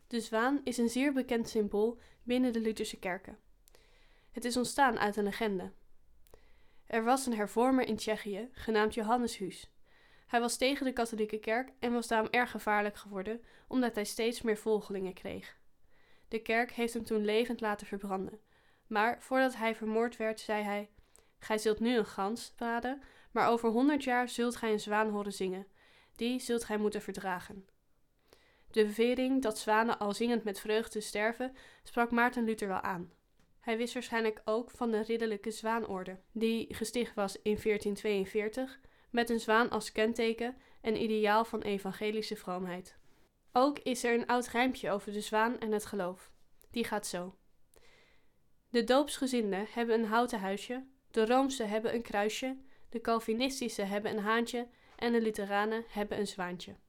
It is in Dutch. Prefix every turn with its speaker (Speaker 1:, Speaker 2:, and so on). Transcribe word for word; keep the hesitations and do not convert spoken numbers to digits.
Speaker 1: De zwaan is een zeer bekend symbool binnen de Lutherse kerken. Het is ontstaan uit een legende. Er was een hervormer in Tsjechië, genaamd Johannes Hus. Hij was tegen de katholieke kerk en was daarom erg gevaarlijk geworden, omdat hij steeds meer volgelingen kreeg. De kerk heeft hem toen levend laten verbranden. Maar voordat hij vermoord werd, zei hij: "Gij zult nu een gans braden, maar over honderd jaar zult gij een zwaan horen zingen. Die zult gij moeten verdragen." De bewering dat zwanen al zingend met vreugde sterven, sprak Maarten Luther wel aan. Hij wist waarschijnlijk ook van de ridderlijke zwaanorde, die gesticht was in veertien tweeënveertig, met een zwaan als kenteken en ideaal van evangelische vroomheid. Ook is er een oud rijmpje over de zwaan en het geloof. Die gaat zo: de doopsgezinden hebben een houten huisje, de Roomse hebben een kruisje, de Calvinistische hebben een haantje en de Lutheranen hebben een zwaantje.